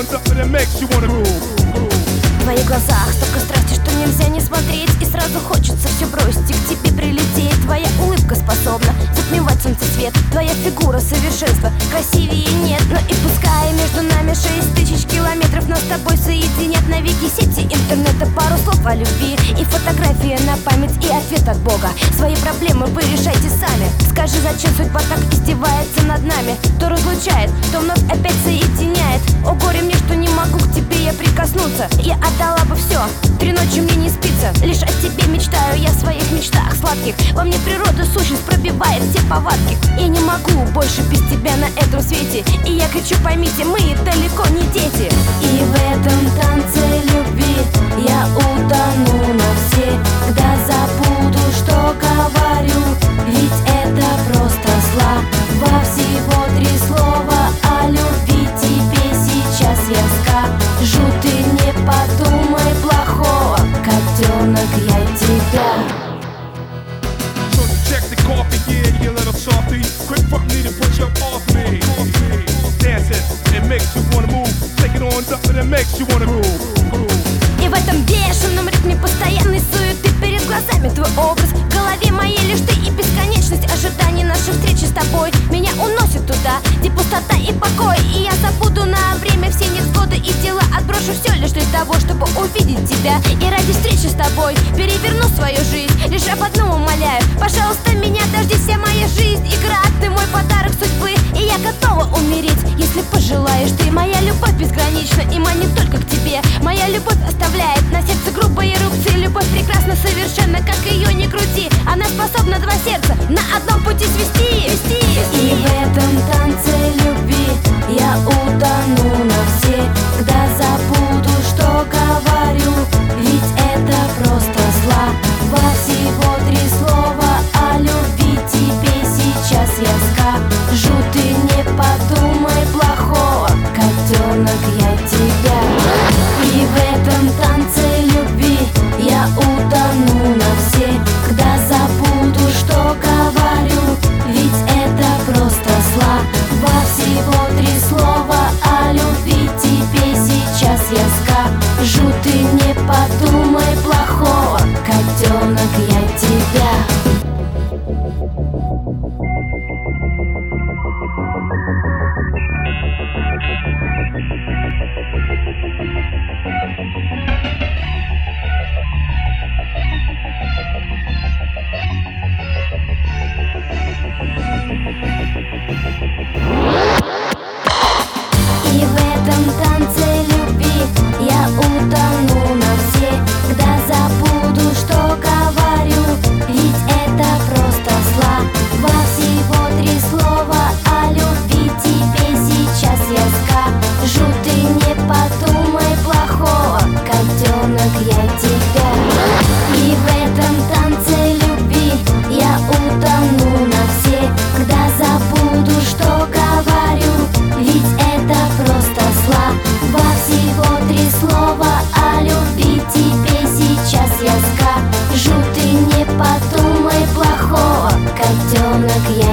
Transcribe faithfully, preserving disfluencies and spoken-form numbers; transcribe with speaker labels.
Speaker 1: В твоих глазах столько страсти, что нельзя не смотреть, и сразу хочется все бросить и к тебе прилететь. Твоя улыбка способна затмевать солнце свет, твоя фигура совершенства, красивее нет. Но и пускай между нами шесть тысяч километров, нас с тобой соединят навеки сети интернета. Пару слов о любви и фотография на память, и ответ от Бога. Свои проблемы вы решайте сами. Скажи, зачем судьба так издевается над нами? То разлучает, то вновь опять соединяет. О горе мне, что не могу к тебе я прикоснуться. Я отдала бы все, три ночи мне не спится. Лишь о тебе мечтаю я в своих мечтах сладких. Во мне природа сущность пробивает все повадки. Я не могу больше без тебя на этом свете. И я кричу, поймите, мы далеко не дети. И в этом танце любви я утону навсегда. Забуду, что говорю, ведь это просто слова. Всего три слова о любви тебе сейчас я скажу. Ты не подумай плохого, котенок, я тебя.
Speaker 2: Check the coffee, yeah, you little softy. Quick for me to put you off me. Dancing, it makes you wanna move. Take it on up and it makes you wanna move.
Speaker 1: И в этом бешеном ритме постоянной суеты перед глазами твой образ, в голове моей лишь ты и бесконечность ожиданий нашей встречи с тобой. Меня уносит туда, где пустота и покой, и я забуду на время все невзгоды и дела. Отброшу все лишь для того, чтобы увидеть тебя, и ради встречи с тобой переверну свою жизнь. Лишь об одном умоляю, пожалуйста, меня дожди, вся моя жизнь игра, ты мой подарок судьбы, и я готова умереть, если пожелаешь ты. Моя любовь безгранична и манит только к тебе. Моя любовь оставляет на сердце грубые рубцы. Любовь прекрасна совершенно, как ее не крути. Она способна два сердца на одном пути свести, свести. И в этом танце любви я утону навсегда. Забуду, что говорю, ведь это просто слова. Всего три слова о любви тебе сейчас я скажу. Ты не подумай плохого, котенок, я тебя. И в этом танце любви я утону навсегда. Забуду, что говорю, ведь это просто слова. Всего три слова о любви тебе сейчас я скажу. Ты не подумай плохого, котенок, я тебя. И в этом танце любви я утону навсегда. Забуду, что говорю, ведь это просто слова. Всего три слова о любви тебе сейчас я скажу. Ты не подумай плохого, котенок, я тебя. И в этом танце любви я утону навсегда. Забуду, что говорю, ведь это просто слова. Всего три слова о любви тебе сейчас я скажу. Ты не подумай плохого, котенок, я тебя. И в этом танце любви я утону навсегда. Забуду, что говорю, ведь это просто слова. Всего три слова о любви тебе сейчас я скажу. Ты не подумай плохого, котенок, я тебя. И в этом танце любви я утону навсегда. Забуду, что говорю, ведь это просто слова. Всего три слова о любви тебе сейчас я скажу. Ты не подумай плохого, котенок, я